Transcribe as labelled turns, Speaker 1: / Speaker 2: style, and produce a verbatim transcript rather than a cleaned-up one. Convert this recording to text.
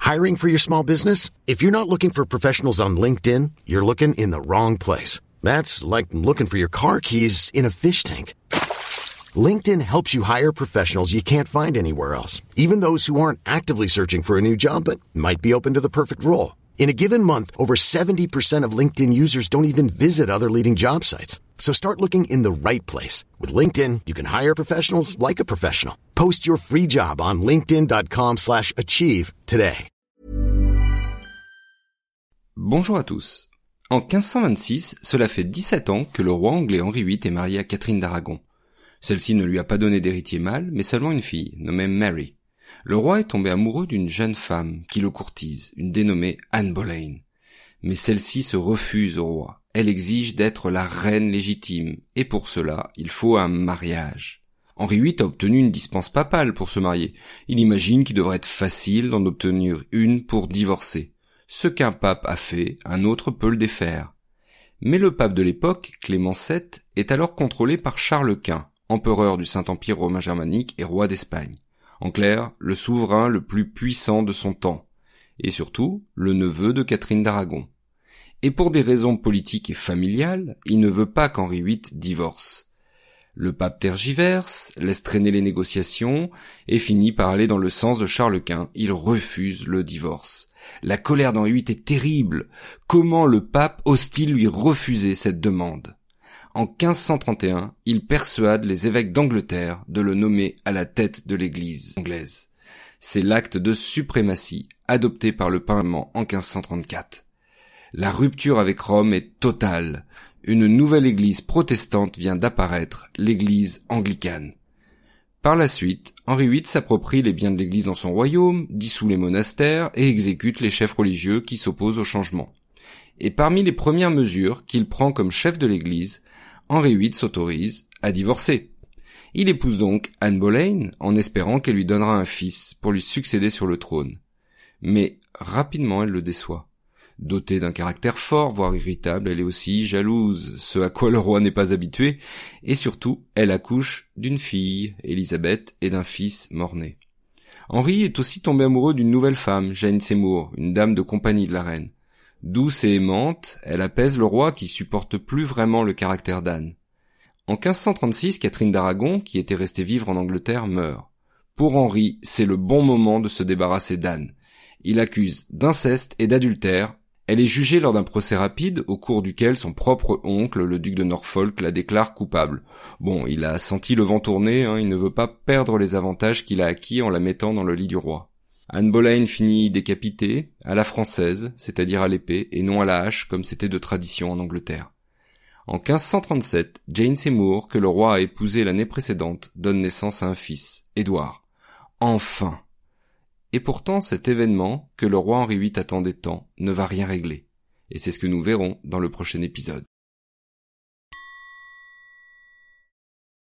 Speaker 1: Hiring for your small business? If you're not looking for professionals on LinkedIn, you're looking in the wrong place. That's like looking for your car keys in a fish tank. LinkedIn helps you hire professionals you can't find anywhere else, even those who aren't actively searching for a new job but might be open to the perfect role. In a given month, over seventy percent of LinkedIn users don't even visit other leading job sites. So start looking in the right place. With LinkedIn, you can hire professionals like a professional. Post your free job on linkedin dot com slash achieve today.
Speaker 2: Bonjour à tous. En quinze cent vingt-six, cela fait dix-sept ans que le roi anglais Henri huit est marié à Catherine d'Aragon. Celle-ci ne lui a pas donné d'héritier mâle, mais seulement une fille, nommée Mary. Le roi est tombé amoureux d'une jeune femme qui le courtise, une dénommée Anne Boleyn. Mais celle-ci se refuse au roi. Elle exige d'être la reine légitime, et pour cela, il faut un mariage. Henri huit a obtenu une dispense papale pour se marier. Il imagine qu'il devrait être facile d'en obtenir une pour divorcer. Ce qu'un pape a fait, un autre peut le défaire. Mais le pape de l'époque, Clément sept, est alors contrôlé par Charles Quint, empereur du Saint-Empire romain germanique et roi d'Espagne. En clair, le souverain le plus puissant de son temps. Et surtout, le neveu de Catherine d'Aragon. Et pour des raisons politiques et familiales, il ne veut pas qu'Henri huit divorce. Le pape tergiverse, laisse traîner les négociations, et finit par aller dans le sens de Charles Quint. Il refuse le divorce. La colère d'Henri huit est terrible. Comment le pape ose-t-il lui refuser cette demande ? En quinze cent trente et un, il persuade les évêques d'Angleterre de le nommer à la tête de l'église anglaise. C'est l'acte de suprématie adopté par le Parlement en quinze cent trente-quatre. La rupture avec Rome est totale. Une nouvelle église protestante vient d'apparaître, l'église anglicane. Par la suite, Henri huit s'approprie les biens de l'église dans son royaume, dissout les monastères et exécute les chefs religieux qui s'opposent au changement. Et parmi les premières mesures qu'il prend comme chef de l'église, Henri huit s'autorise à divorcer. Il épouse donc Anne Boleyn en espérant qu'elle lui donnera un fils pour lui succéder sur le trône. Mais rapidement elle le déçoit. Dotée d'un caractère fort, voire irritable, elle est aussi jalouse, ce à quoi le roi n'est pas habitué, et surtout, elle accouche d'une fille, Élisabeth, et d'un fils mort-né. Henri est aussi tombé amoureux d'une nouvelle femme, Jane Seymour, une dame de compagnie de la reine. Douce et aimante, elle apaise le roi qui supporte plus vraiment le caractère d'Anne. En quinze cent trente-six, Catherine d'Aragon, qui était restée vivre en Angleterre, meurt. Pour Henri, c'est le bon moment de se débarrasser d'Anne. Il accuse d'inceste et d'adultère. Elle est jugée lors d'un procès rapide, au cours duquel son propre oncle, le duc de Norfolk, la déclare coupable. Bon, il a senti le vent tourner, hein, il ne veut pas perdre les avantages qu'il a acquis en la mettant dans le lit du roi. Anne Boleyn finit décapitée, à la française, c'est-à-dire à l'épée, et non à la hache, comme c'était de tradition en Angleterre. En quinze cent trente-sept, Jane Seymour, que le roi a épousée l'année précédente, donne naissance à un fils, Édouard. Enfin! Et pourtant, cet événement, que le roi Henri huit attendait tant, ne va rien régler. Et c'est ce que nous verrons dans le prochain épisode.